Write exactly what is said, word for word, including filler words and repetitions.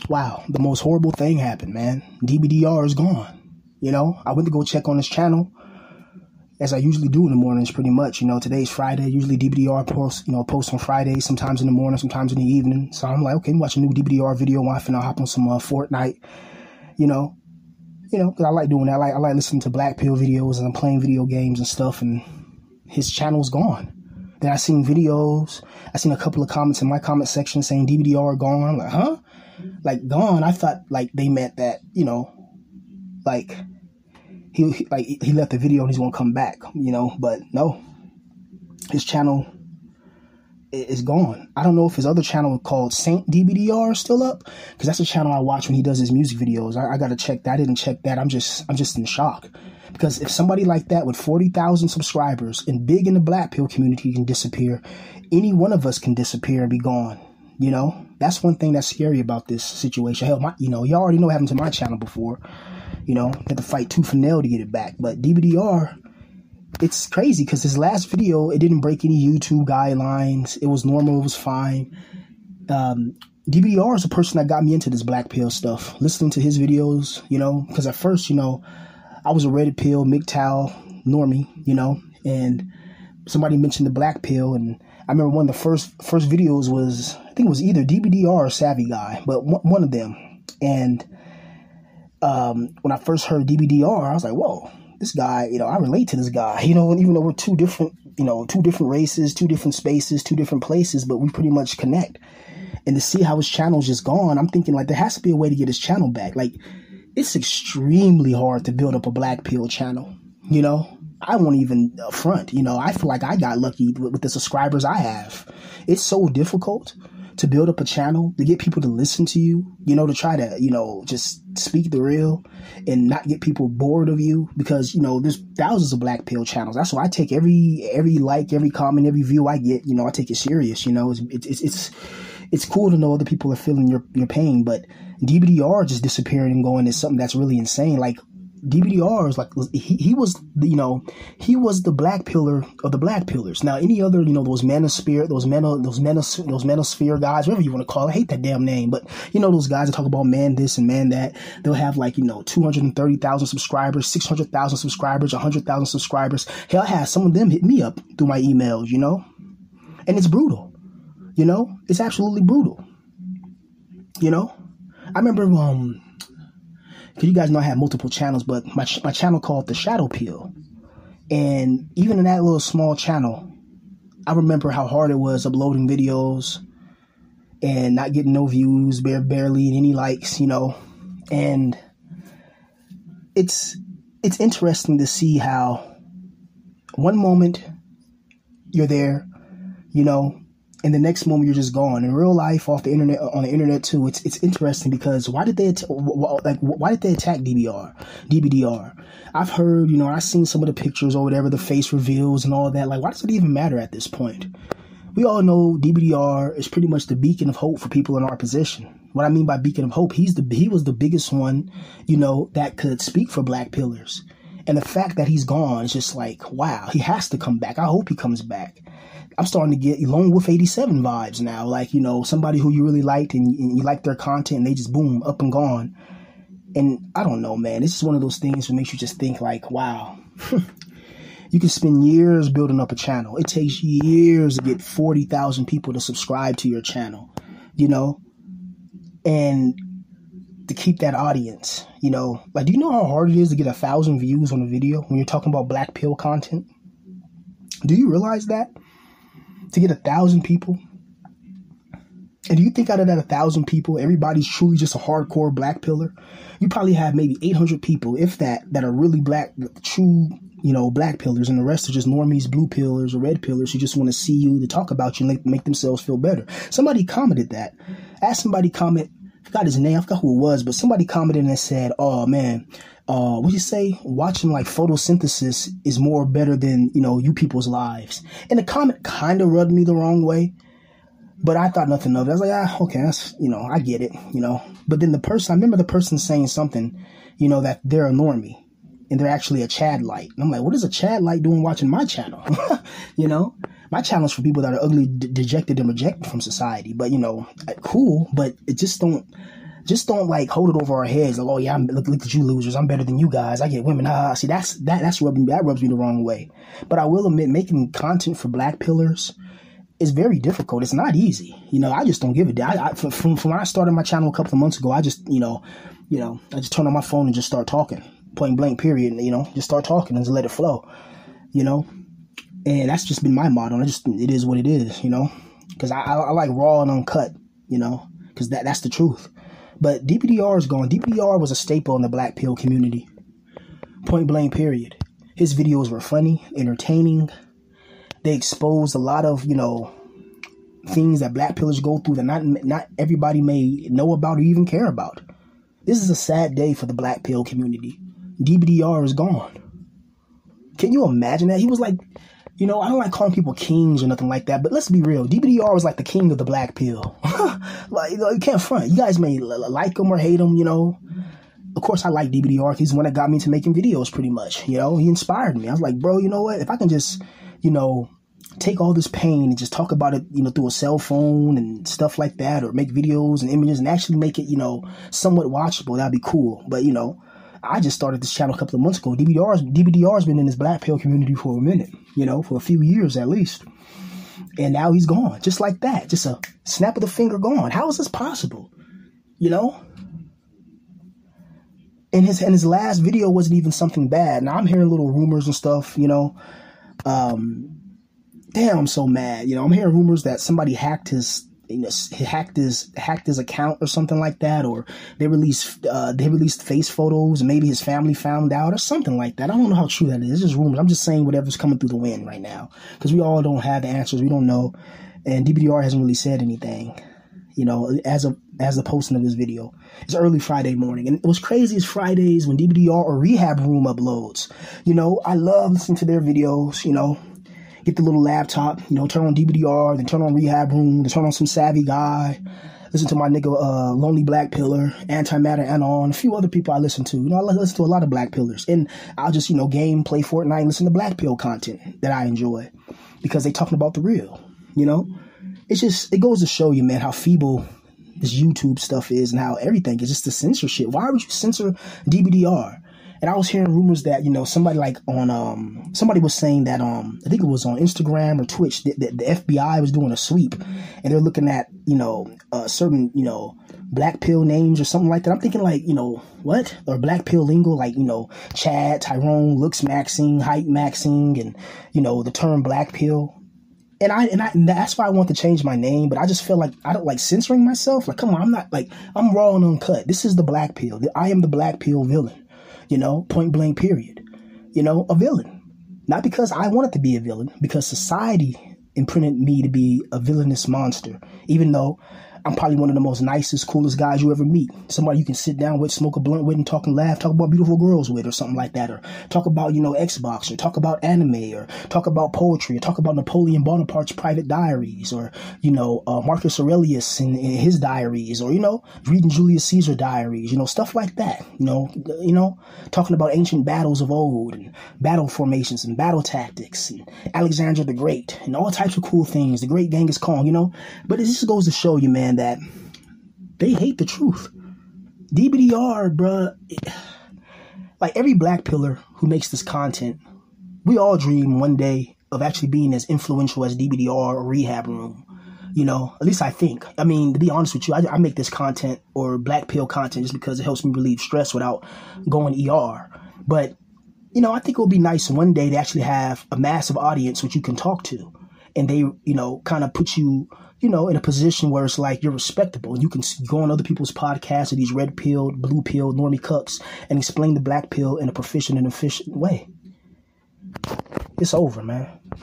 wow, the most horrible thing happened, man. D B D R is gone. You know, I went to go check on his channel, as I usually do in the mornings, pretty much. You know, today's Friday. Usually D B D R posts, you know, posts on Fridays, sometimes in the morning, sometimes in the evening. So I'm like, okay, I'm watching a new D B D R video. I'm finna hop on some uh, Fortnite, you know. You know, because I like doing that. I like, I like listening to Black Pill videos, and I'm playing video games and stuff, and his channel's gone. Then I seen videos. I seen a couple of comments in my comment section saying D B D R gone. I'm like, huh? Like, gone? I thought, like, they meant that, you know, like... He, he like he left the video and he's gonna come back, you know, but no, his channel is gone. I don't know if his other channel called Saint D B D R is still up, because that's the channel I watch when he does his music videos. I, I gotta check that. I didn't check that. I'm just I'm just in shock, because if somebody like that with forty thousand subscribers and big in the Black Pill community can disappear, any one of us can disappear and be gone. You know, that's one thing that's scary about this situation. Hell, my, you know, you already know what happened to my channel before. You know, had to fight tooth and nail to get it back. But D B D R, it's crazy because his last video, it didn't break any YouTube guidelines. It was normal. It was fine. Um, D B D R is a person that got me into this Black Pill stuff. Listening to his videos, you know, because at first, you know, I was a Red Pill, M G T O W normie, you know, and somebody mentioned the Black Pill, and I remember one of the first first videos was, I think it was either D B D R or Savvy Guy, but one of them. And um, when I first heard D B D R, I was like, whoa, this guy, you know, I relate to this guy, you know, and even though we're two different, you know, two different races, two different spaces, two different places, but we pretty much connect. And to see how his channel's just gone, I'm thinking, like, there has to be a way to get his channel back. Like, it's extremely hard to build up a Black Pill channel, you know? I won't even front, you know, I feel like I got lucky with, with the subscribers I have. It's so difficult to build up a channel, to get people to listen to you, you know, to try to, you know, just speak the real and not get people bored of you, because, you know, there's thousands of Black Pill channels. That's why I take every, every like, every comment, every view I get, you know, I take it serious, you know, it's, it's, it's, it's cool to know other people are feeling your, your pain, but D B D R just disappearing and going is something that's really insane. Like, D B D R is like, he, he was, the, you know, he was the Black Pillar of the Black Pillars. Now, any other, you know, those manosphere, those mano, those manos, those manosphere guys, whatever you want to call it, I hate that damn name, but you know, those guys that talk about man this and man that, they'll have like, you know, two hundred thirty thousand subscribers, six hundred thousand subscribers, one hundred thousand subscribers. Hell, I had some of them hit me up through my emails, you know, and it's brutal, you know, it's absolutely brutal, you know. I remember, um, because you guys know I have multiple channels, but my ch my channel called The Shadow Pill. And even in that little small channel, I remember how hard it was uploading videos and not getting no views, bare barely any likes, you know. And it's it's interesting to see how one moment you're there, you know, and the next moment you're just gone. In real life, off the internet, on the internet too, it's it's interesting because why did they like why did they attack D B R, D B D R? I've heard, you know, I've seen some of the pictures or whatever, the face reveals and all that. Like, why does it even matter at this point? We all know D B D R is pretty much the beacon of hope for people in our position. What I mean by beacon of hope, he's the he was the biggest one, you know, that could speak for Black Pillars. And the fact that he's gone is just like, wow, he has to come back. I hope he comes back. I'm starting to get Lone Wolf eighty-seven vibes now. Like, you know, somebody who you really liked and, and you like their content and they just boom, up and gone. And I don't know, man. This is one of those things that makes you just think like, wow, you can spend years building up a channel. It takes years to get forty thousand people to subscribe to your channel, you know, and to keep that audience, you know, like, do you know how hard it is to get a thousand views on a video when you're talking about Black Pill content? Do you realize that? To get a thousand people? And do you think out of that a thousand people, everybody's truly just a hardcore Black Pillar? You probably have maybe eight hundred people, if that, that are really black, true, you know, Black Pillars, and the rest are just normies, blue pillars, or red pillars who just want to see you, to talk about you, and make themselves feel better. Somebody commented that. I had somebody comment, I forgot his name, I forgot who it was, but somebody commented and said, oh man, uh, what'd you say? Watching like photosynthesis is more better than, you know, you people's lives. And the comment kind of rubbed me the wrong way, but I thought nothing of it. I was like, ah, okay, that's, you know, I get it, you know. But then the person, I remember the person saying something, you know, that they're a normie and they're actually a Chad light. And I'm like, what is a Chad light doing watching my channel? You know, my channel's for people that are ugly, de dejected, and rejected from society. But, you know, cool, but it just don't, just don't like hold it over our heads. Like, oh yeah, I'm, look, look at you losers. I'm better than you guys. I get women. Ah, see, that's that that's rubbing that rubs me the wrong way. But I will admit, making content for black pillars is very difficult. It's not easy. You know, I just don't give a damn. I, I, from, from when I started my channel a couple of months ago, I just, you know, you know, I just turn on my phone and just start talking, point blank, period. You know, just start talking and just let it flow. You know, and that's just been my motto. I just, it is what it is. You know, because I, I, I like raw and uncut. You know, because that that's the truth. But D B D R is gone. D B D R was a staple in the black pill community. Point blank, period. His videos were funny, entertaining. They exposed a lot of, you know, things that black pillars go through that not not everybody may know about or even care about. This is a sad day for the black pill community. D B D R is gone. Can you imagine that? He was like, you know, I don't like calling people kings or nothing like that, but let's be real. D B D R was like the king of the black pill. Like, you know, you can't front. You guys may like him or hate him, you know. Of course, I like D B D R. He's the one that got me into making videos pretty much. You know, he inspired me. I was like, bro, you know what? If I can just, you know, take all this pain and just talk about it, you know, through a cell phone and stuff like that, or make videos and images and actually make it, you know, somewhat watchable, that'd be cool. But, you know, I just started this channel a couple of months ago. D B D R's, D B D R's been in this black pill community for a minute, you know, for a few years at least. And now he's gone, just like that. Just a snap of the finger gone. How is this possible? You know? And his, and his last video wasn't even something bad. Now I'm hearing little rumors and stuff, you know. Um, damn, I'm so mad. You know, I'm hearing rumors that somebody hacked his, you know, hacked his hacked his account or something like that, or they released uh, they released face photos and maybe his family found out or something like that. I don't know how true that is. It's just rumors. I'm just saying whatever's coming through the wind right now because we all don't have the answers. We don't know, and D B D R hasn't really said anything. You know, as of as the posting of this video, it's early Friday morning, and it was crazy as Fridays when D B D R or Rehab Room uploads. You know, I love listening to their videos. You know. Get the little laptop, you know, turn on D B D R, then turn on Rehab Room, then turn on some Savvy Guy, listen to my nigga uh, Lonely Black Pillar, Antimatter Anon, a few other people I listen to. You know, I listen to a lot of black pillars. And I'll just, you know, game, play Fortnite, and listen to black pill content that I enjoy because they talking about the real, you know? It's just, it goes to show you, man, how feeble this YouTube stuff is and how everything is just the censorship. Why would you censor D B D R? And I was hearing rumors that, you know, somebody like on, um, somebody was saying that, um, I think it was on Instagram or Twitch, that, that the F B I was doing a sweep and they're looking at, you know, uh, certain, you know, black pill names or something like that. I'm thinking like, you know, what? Or black pill lingo, like, you know, Chad, Tyrone, looks maxing, height maxing, and, you know, the term black pill. And I, and I, and that's why I want to change my name, but I just feel like I don't like censoring myself. Like, come on, I'm not like, I'm raw and uncut. This is the black pill. I am the black pill villain. You know, point blank, period. You know, a villain. Not because I wanted to be a villain, because society imprinted me to be a villainous monster, even though I'm probably one of the most nicest, coolest guys you ever meet. Somebody you can sit down with, smoke a blunt with, and talk and laugh, talk about beautiful girls with, or something like that, or talk about, you know, Xbox, or talk about anime, or talk about poetry, or talk about Napoleon Bonaparte's private diaries, or, you know, uh, Marcus Aurelius in, in his diaries, or, you know, reading Julius Caesar diaries, you know, stuff like that, you know, you know, talking about ancient battles of old, and battle formations, and battle tactics, and Alexander the Great, and all types of cool things, the great Genghis Khan, you know, but it just goes to show you, man, that they hate the truth. D B D R, bruh, like every black pillar who makes this content, we all dream one day of actually being as influential as D B D R or Rehab Room. You know, at least I think. I mean, to be honest with you, I, I make this content or black pill content just because it helps me relieve stress without going E R. But, you know, I think it would be nice one day to actually have a massive audience which you can talk to. And they, you know, kind of put you, you know, in a position where it's like you're respectable. And you can go on other people's podcasts or these red pilled, blue pilled, normie cucks and explain the black pill in a proficient and efficient way. It's over, man.